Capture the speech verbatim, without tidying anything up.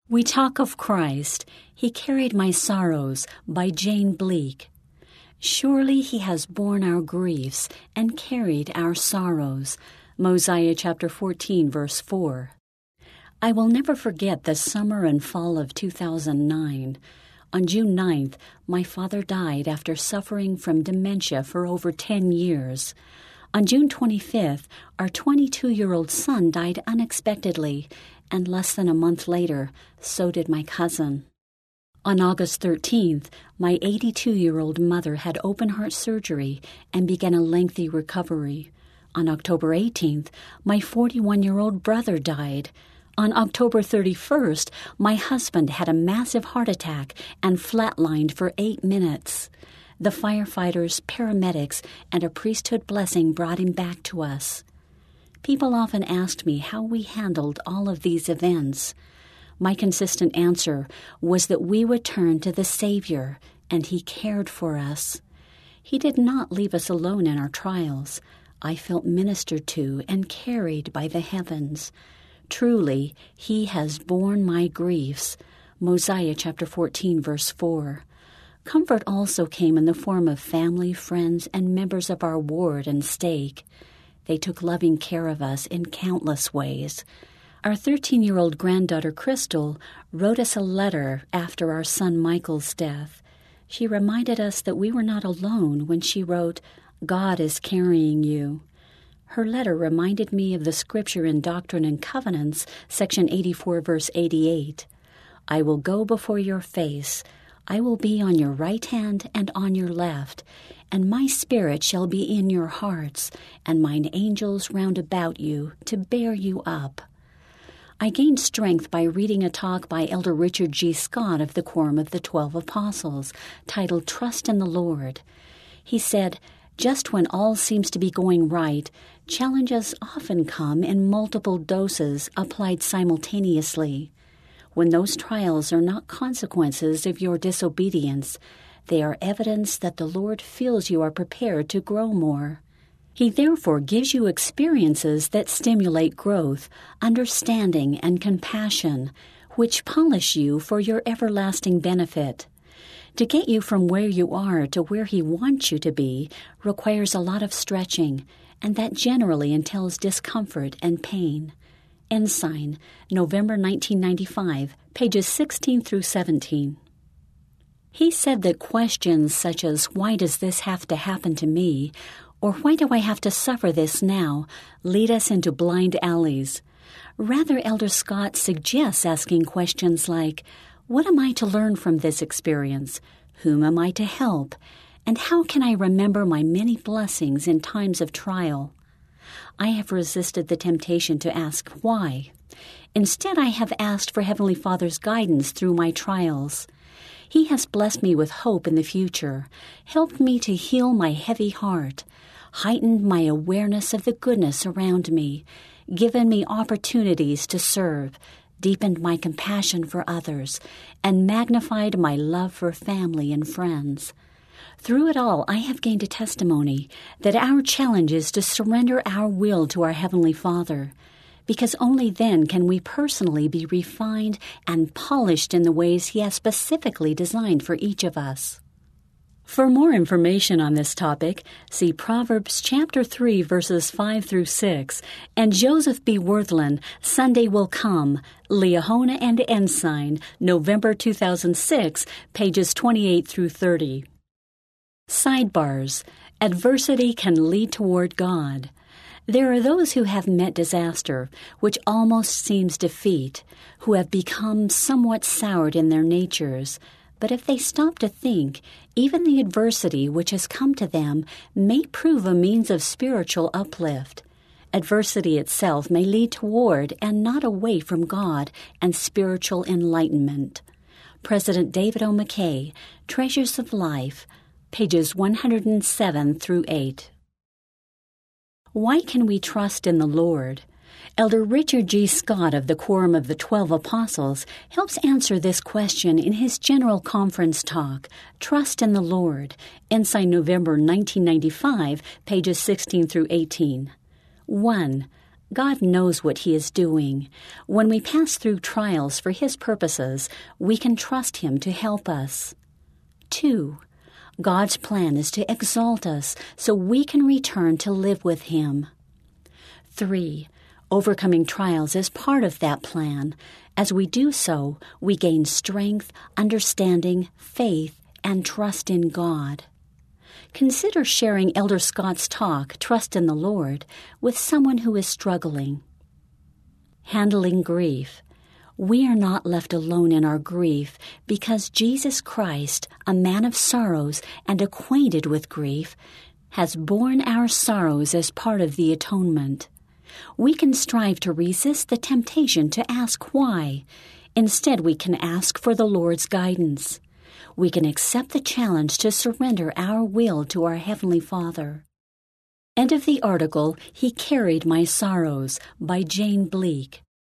We Talk of Christ, He Carried My Sorrows by Jane Bleak. Surely He has borne our griefs and carried our sorrows. Mosiah chapter fourteen, verse four. I will never forget the summer and fall of two thousand nine. On June ninth, my father died after suffering from dementia for over ten years. On June twenty-fifth, our twenty-two-year-old son died unexpectedly, and less than a month later, so did my cousin. On August thirteenth, my eighty-two-year-old mother had open-heart surgery and began a lengthy recovery. On October eighteenth, my forty-one-year-old brother died. On October thirty-first, my husband had a massive heart attack and flatlined for eight minutes. The firefighters, paramedics, and a priesthood blessing brought him back to us. People often asked me how we handled all of these events. My consistent answer was that we would turn to the Savior, and He cared for us. He did not leave us alone in our trials. I felt ministered to and carried by the heavens. Truly, He has borne my griefs. Mosiah chapter fourteen, verse four. Comfort also came in the form of family, friends, and members of our ward and stake. They took loving care of us in countless ways. Our thirteen-year-old granddaughter, Crystal, wrote us a letter after our son Michael's death. She reminded us that we were not alone when she wrote, "God is carrying you." Her letter reminded me of the scripture in Doctrine and Covenants, section eighty-four, verse eighty-eight. I will go before your face. I will be on your right hand and on your left, and my spirit shall be in your hearts, and mine angels round about you to bear you up. I gained strength by reading a talk by Elder Richard G. Scott of the Quorum of the Twelve Apostles, titled Trust in the Lord. He said, just when all seems to be going right, challenges often come in multiple doses applied simultaneously. When those trials are not consequences of your disobedience, they are evidence that the Lord feels you are prepared to grow more. He therefore gives you experiences that stimulate growth, understanding, and compassion, which polish you for your everlasting benefit. To get you from where you are to where He wants you to be requires a lot of stretching, and that generally entails discomfort and pain. Ensign, November nineteen ninety-five, pages sixteen through seventeen. He said that questions such as, why does this have to happen to me, or why do I have to suffer this now, lead us into blind alleys. Rather, Elder Scott suggests asking questions like, what am I to learn from this experience? Whom am I to help? And how can I remember my many blessings in times of trial? I have resisted the temptation to ask why. Instead, I have asked for Heavenly Father's guidance through my trials. He has blessed me with hope in the future, helped me to heal my heavy heart, heightened my awareness of the goodness around me, given me opportunities to serve, deepened my compassion for others, and magnified my love for family and friends. Through it all, I have gained a testimony that our challenge is to surrender our will to our Heavenly Father, because only then can we personally be refined and polished in the ways He has specifically designed for each of us. For more information on this topic, see Proverbs chapter three, verses five through six, and Joseph B. Worthland, Sunday Will Come, Liahona and Ensign, November two thousand six, pages twenty-eight through thirty. Sidebars. Adversity can lead toward God. There are those who have met disaster, which almost seems defeat, who have become somewhat soured in their natures. But if they stop to think, even the adversity which has come to them may prove a means of spiritual uplift. Adversity itself may lead toward and not away from God and spiritual enlightenment. President David O. McKay, Treasures of Life, pages one hundred seven through eight. Why can we trust in the Lord? Elder Richard G. Scott of the Quorum of the Twelve Apostles helps answer this question in his General Conference talk, Trust in the Lord, Ensign, November nineteen ninety-five, pages sixteen through eighteen. one. God knows what He is doing. When we pass through trials for His purposes, we can trust Him to help us. Two, God's plan is to exalt us so we can return to live with Him. Three, overcoming trials is part of that plan. As we do so, we gain strength, understanding, faith, and trust in God. Consider sharing Elder Scott's talk, Trust in the Lord, with someone who is struggling. Handling grief. We are not left alone in our grief because Jesus Christ, a man of sorrows and acquainted with grief, has borne our sorrows as part of the atonement. We can strive to resist the temptation to ask why. Instead, we can ask for the Lord's guidance. We can accept the challenge to surrender our will to our Heavenly Father. End of the article, He Carried My Sorrows, by Jane Bleak.